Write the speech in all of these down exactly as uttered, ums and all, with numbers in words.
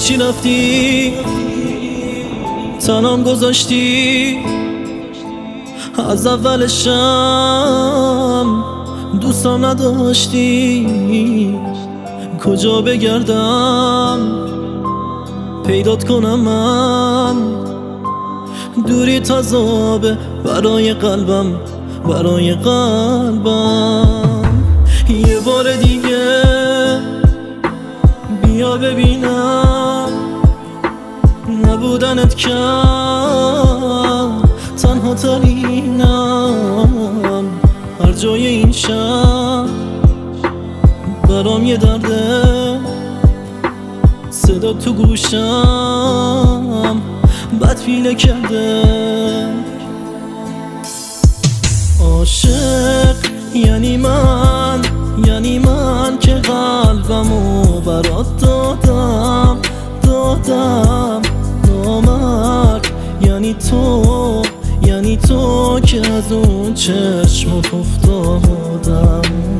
هیچی رفتی تنام گذاشتی، از اولشم دوستم نداشتی. کجا بگردم پیدات کنم من، دوری تذابه برای قلبم، برای قلبم. یه بار دیگه بیا ببینم نبودنت کم، تنها ترینم هر جای این شب. برام یه درده صدا تو گوشم بد فیله کرده. عاشق یعنی من، یعنی من که قلبمو برات دادم دادم. نامرد یعنی تو، یعنی تو که از اون چشمت افتادم.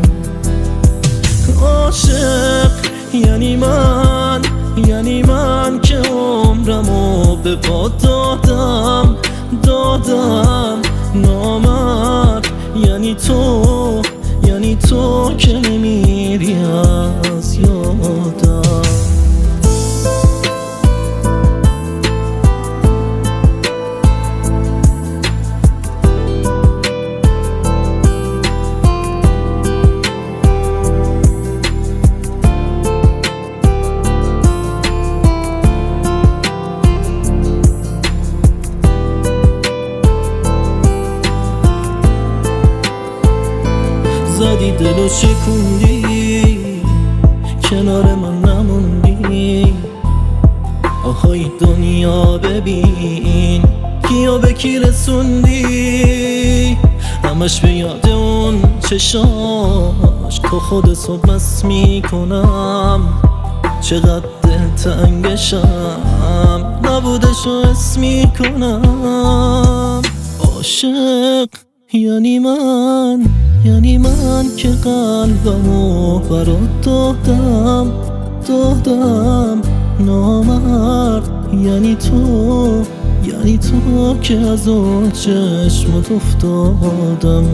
عاشق یعنی من، یعنی من که عمرمو به پات دادم دادم. نامرد یعنی تو، یعنی تو که نمیری از یادم. زدی دلو شکوندی، کنار من نموندی. آهای دنیا ببین کیا به کی رسوندی، همش به یاد اون چشاش تو خودتو بس میکنم. چقدر دلتنگشم نبودشو حس میکنم. عاشق یعنی من، یعنی من که قلبمو برات دادم دادم. نامرد یعنی تو، یعنی تو که از اون چشمت افتادم.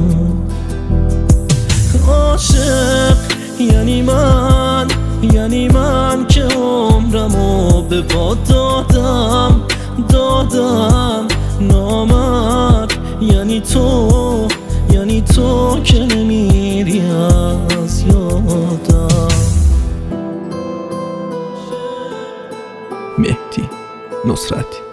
عاشق یعنی من، یعنی من که عمرمو به پات دادم دادم. نامرد یعنی تو، یعنی تو که نمیری از یادم. مهدی نصرتی.